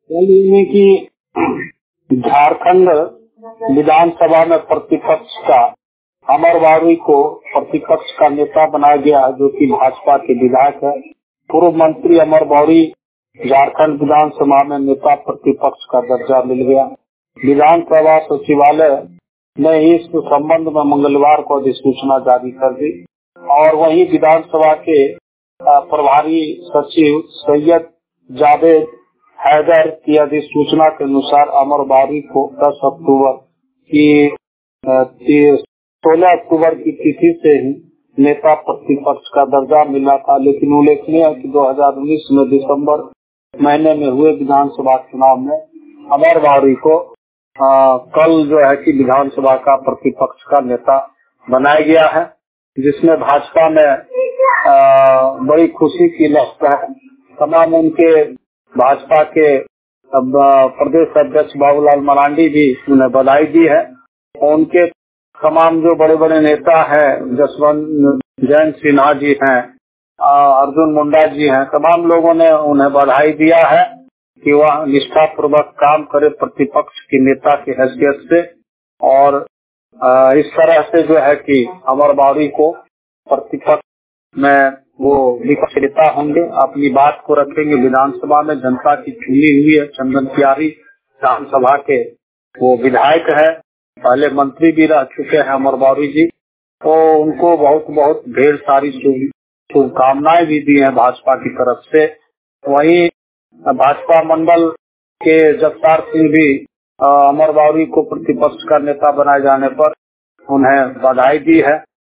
यानी कि झारखंड विधानसभा में प्रतिपक्ष का अमर बारुई को प्रतिपक्ष का नेता बनाया गया है, जो कि भाजपा के विधायक है। पूर्व मंत्री अमर बारुई झारखंड विधानसभा में नेता प्रतिपक्ष का दर्जा मिल गया। विधानसभा सचिवालय ने इस संबंध में मंगलवार को अधिसूचना जारी कर दी और वहीं विधानसभा के प्रभारी सचिव सैयद जावेद हैदर की अधिसूचना के अनुसार अमर बारुई को 10 अक्टूबर की 16 अक्टूबर की तिथि से ही नेता प्रतिपक्ष का दर्जा मिला था। लेकिन उल्लेखनीय है कि 2019 में दिसंबर महीने में हुए विधानसभा चुनाव में अमर बारुई को कल जो है कि विधानसभा का प्रतिपक्ष का नेता बनाया गया है, जिसमें भाजपा में बड़ी खुशी की लहर है। तमाम उनके भाजपा के प्रदेश अध्यक्ष बाबूलाल मरांडी भी उन्हें बधाई दी है। उनके तमाम जो बड़े बड़े नेता हैं, जसवंत जयंत सिन्हा जी हैं, अर्जुन मुंडा जी हैं, तमाम लोगों ने उन्हें बधाई दिया है कि वह निष्ठापूर्वक काम करे प्रतिपक्ष के नेता की हैसियत से, और इस तरह से जो है कि अमर बारुई को प्रतिपक्ष में वो विपक्ष नेता होंगे, अपनी बात को रखेंगे विधानसभा में। जनता की चुनी हुई है, चंदन प्यारी विधानसभा के वो विधायक है, पहले मंत्री भी रह चुके हैं अमर बारुई जी। तो उनको बहुत बहुत ढेर सारी शुभकामनाएं भी दी हैं भाजपा की तरफ से। वहीं भाजपा मंडल के जगतार सिंह भी अमर बारुई को प्रतिपक्ष का नेता बनाए जाने पर उन्हें बधाई दी है।